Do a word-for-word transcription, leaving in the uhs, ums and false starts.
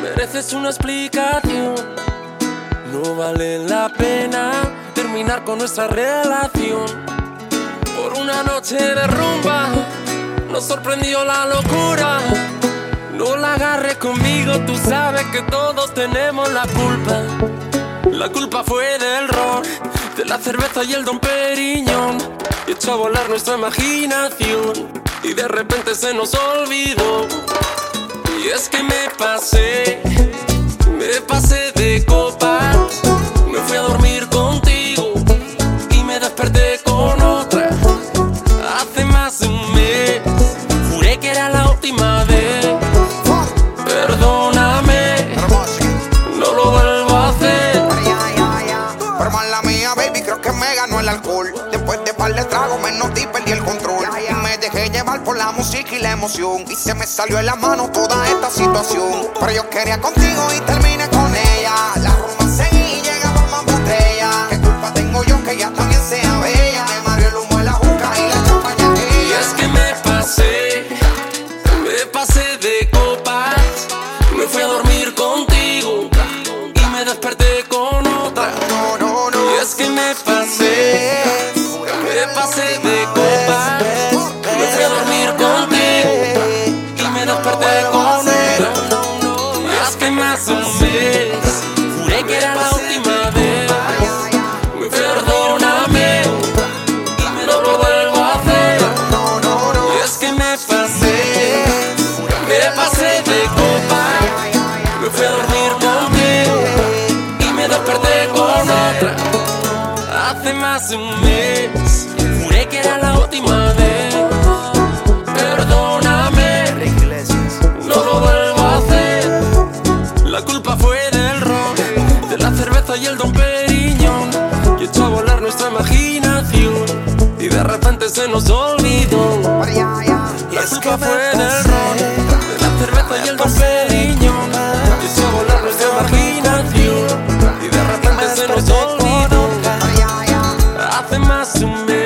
Mereces una explicación. No vale la pena terminar con nuestra relación. Por una noche de rumba nos sorprendió la locura. No la agarres conmigo, tú sabes que todos tenemos la culpa. La culpa fue del ron, de la cerveza y el Dom Periñón. Echó a volar nuestra imaginación y de repente se nos olvidó. Y es que me pasé, me pasé de copas. Me fui a dormir contigo y me desperté con otra. Hace más de un mes, juré que era la última vez. Perdóname, no lo vuelvo a hacer. Pero mala mía, baby, creo que me ganó el alcohol. Después de par de tragos me noté y perdí el control. Y me dejé llevar por la música y la emoción. Y se me salió en la mano toda esta situación. Pero yo quería contigo y terminé con ella. La rumba seguí y llegaba más botella. ¿Qué culpa tengo yo que ella también sea bella? Me mareó el humo de la juca y la champaña que Y es que me pasé, me pasé de copas. Me fui a dormir contigo y me desperté con otra. no, no, no. Y es que me pasé, me pasé de copas. Me fui a dormir contigo y me desperté con otra. Y es que más de un mes, juré que era la última vez. Perdóname y no lo vuelvo a hacer. Y es que me pasé, me pasé de copas. Me fui a dormir contigo y me desperté con otra. Hace más de un mes, juré que era la última vez. Perdóname, no lo vuelvo a hacer. La culpa fue del ron, de la cerveza y el Dom Periñón. Y echó a volar nuestra imaginación y de repente se nos olvidó. La culpa fue del ron, de la cerveza y el Dom Periñón. Y echó a volar nuestra imaginación y de repente se nos olvidó. Hace más de un mes.